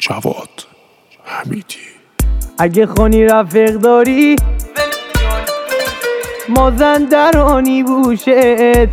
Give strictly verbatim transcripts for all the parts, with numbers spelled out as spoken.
جواد حمیدی. اگه خونی رفیق داری مازندرانی بوشت،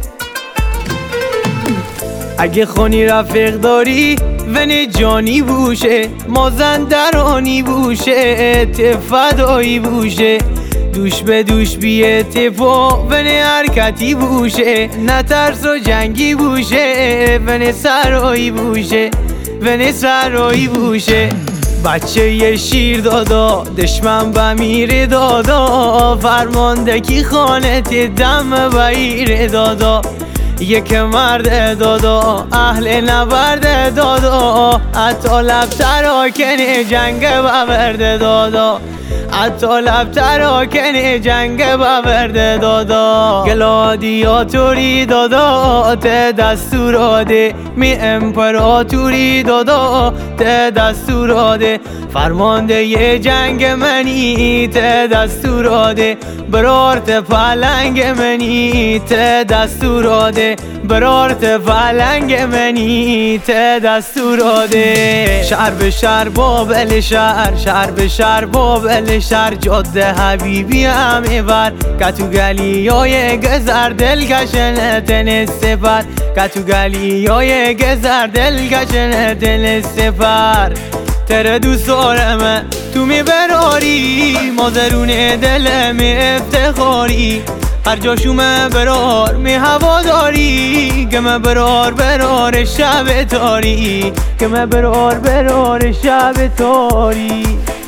اگه خونی رفیق داری ون جانی بوشه، مازندرانی بوشه، فدایی بوشه، دوش به دوش بیه تپو ون حرکتی بوشه، نترس و جنگی بوشه، ون سرایی بوشه، ون سرایی بوشه. بچه یه شیر دادا دشمن بمیر دادا، فرماندگی خانت دم بیر دادا، یک مرد دادا اهل نبرد دادا، حتی لب تراکن جنگ ببرد دادا، حتی لب تراکن جنگ ببرد دادا. گلادیاتوری دادا ته دستوراده، می امپراتوری دادا ته دستوراده، فرمانده ی جنگ منی ته دستوراده، برارت پلنگ منی ته دستوراده، برارت پلنگ منی ته دستوراده. شهر به شهر بابل شهر، شهر به شهر بابل شهر، جاده حبیبی همه بر کتو گلی های گذر دل کشن تن سپر، کتو گلی های گذر دل کشن تن سپر. تره دوست دارم تو می براری، مادرون دل می افتخاری، هر جاشومه برار می هوا داری، که من برار برار شب تاری، که من برار برار شب تاری.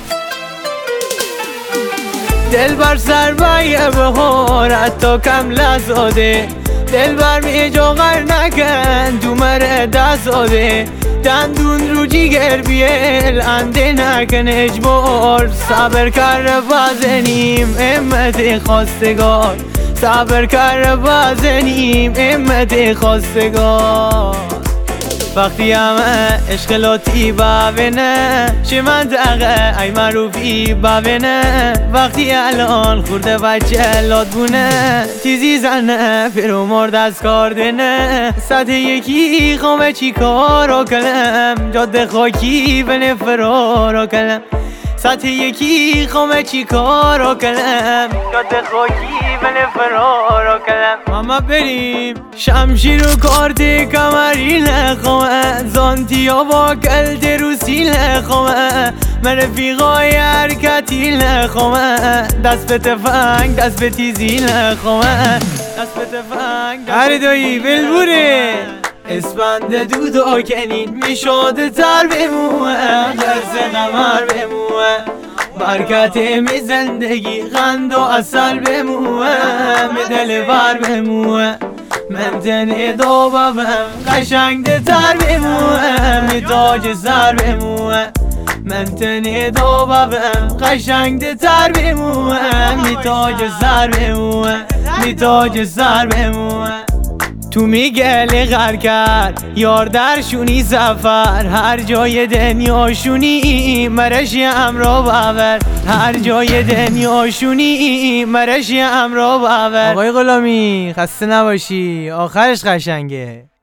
دل بر سر بای بهار حتی کم لزاده، دل بر می جاغر نکن تو مره دستاده، دندون رو جیگر بیل انده نکن اجبار، صبر کر بزنیم امت خواستگار، صبر کر بزنیم امت خواستگار. وقتی همه اشکالاتی ببینه چه منطقه ای معروفی ببینه، وقتی الان خورده بچه لاد بونه، چیزی زنه پیرو مرد از کار دنه، سطح یکی خوامه چی کارو کنم، جاده خاکی بنه فرارو کنم، سطح یکی خوامه چی کارو کنم، جاده خاکی بنه فرارو کنم. ماما بریم شمشیر و کارت کمری نخوامه، زانتیا با کلت روسی نخوامه، من رفیقای حرکتی نخوامه، دست به تفنگ دست به تیزی نخوامه، دست به تفنگ هر دایی بلبوره، اسپند دودو کنین میشاده تر بموه، درس قمر بموه، برکت می زندگی غند و اصل بموه، می دل بر بموه، من تنه دو ببم قشنگ تر بموه، می تاج سر بموه، من تنه دو ببم قشنگ تر بموه، می تاج سر بموه، می تاج سر بموه. تو میگل غر کرد یار درشونی سفر، هر جای دنیاشونی مرشی امرا باور، هر جای دنیاشونی مرشی امرا باور. آقای غلامی خسته نباشی، آخرش قشنگه.